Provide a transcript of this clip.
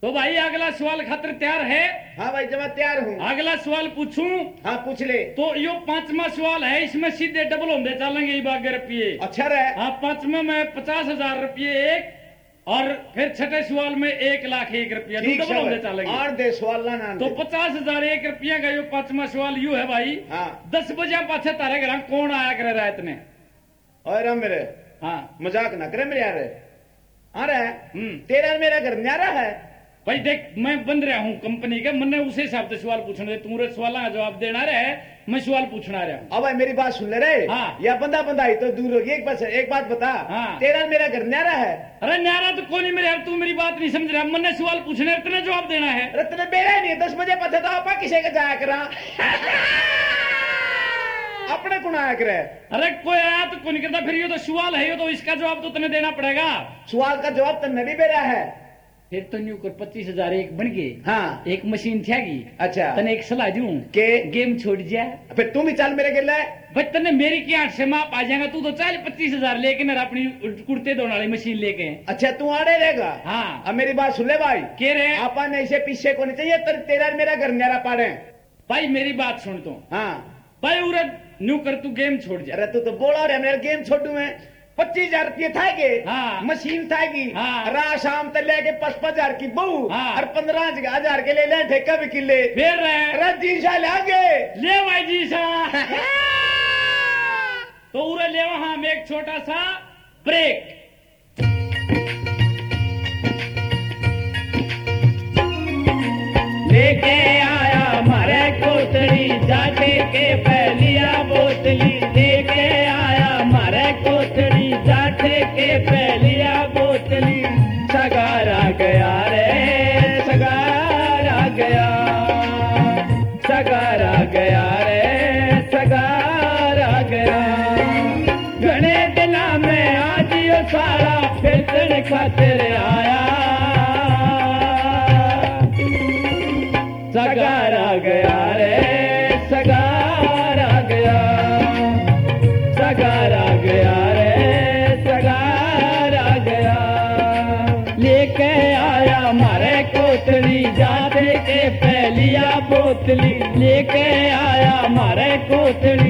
तो भाई अगला सवाल खातिर तैयार है? हाँ भाई जब तैयार हूँ। अगला सवाल पूछूं? हाँ पूछ ले। तो यो 5वां सवाल है, इसमें सीधे डबल होंगे चलेंगे 12 रुपये। अच्छा रहे। हाँ 5वें में 50,000 रुपये एक, और फिर छठे सवाल में 1,01,000 रुपया डबल होंगे चलेंगे। और दे सवाल ना तो 50,000 1 रुपया का यो 5वां सवाल यू है भाई। हाँ 10 बजे पाछे तारे घर कौन आया करे रात ने? और मेरे हाँ मजाक ना करे मेरे यार। अरे तेरा मेरा घर न्यारा है भाई। देख मैं बन रहा हूँ कंपनी का, मैंने उसे हिसाब से सवाल पूछने, तू सवाल का जवाब देना रहे, मैं सवाल पूछना रहा हूँ। अब भाई मेरी बात सुन ले रे। हाँ। या बंदा ही तो दूर होगी। एक बात बता। हाँ। तेरा मेरा घर न्यारा है। अरे न्यारा तो कौन ही मेरे यार, तू मेरी बात नहीं समझ रहा। मैंने सवाल पूछने इतने जवाब देना है। अरे तेने बेरा नहीं 10 बजे पता तो आपा किसे का जाया करा अपने कौन आया करे। अरे कोई आया तो कौन करता, फिर ये तो सवाल है, ये तो इसका जवाब तो तने देना पड़ेगा। सवाल का जवाब तने भी बेरा है। फिर तो न्यू कर 25,000 एक बन गए। हाँ एक मशीन थी। अच्छा तने एक सलाह दूं के गेम छोड़ जा। फिर तू भी चल मेरे गिला। भाई तने मेरी की 8 से माप आ जाएगा। तू तो चल 25,000 लेके ना अपनी कुर्ते धोने वाली मशीन लेके। अच्छा तू आड़े रहेगा। हाँ अब मेरी बात सुन ले भाई। के रे आपा ने इसे पीछे को नहीं चाहिए तेरा मेरा घर न्यारा पाड़े। भाई मेरी बात सुन तू। हाँ भाई उरे न्यू कर तू गेम छोड़ जा। अरे तू तो बोला रहे मेरा गेम छोड़ू मैं। 25,000 रुपये थागे। हाँ। मशीन थागी। हाँ। रात शाम तक लेके 55,000 की बहू। हाँ। और 15,000 के ले ले ठेका भी किले फिर रहे रजी साल आगे ले भाई जी सा। तो उरे ले वहां में एक छोटा सा ब्रेक। लेके आया मारे कोतड़ी जाके के पहलिया बोतली। लेके आया मारे कोतड़ी जाके के पहलिया बोतली। सगारा गया रे सगारा गया। सगारा गया रे सगारा गया। घने दिना में आज यो सारा फिर खातिर आया। सगारा गया रे सगारा गया। सगारा गया रे सगारा गया। लेके आया मारे कोतली जाते के पहलिया बोतली। लेके आया मारे कोतली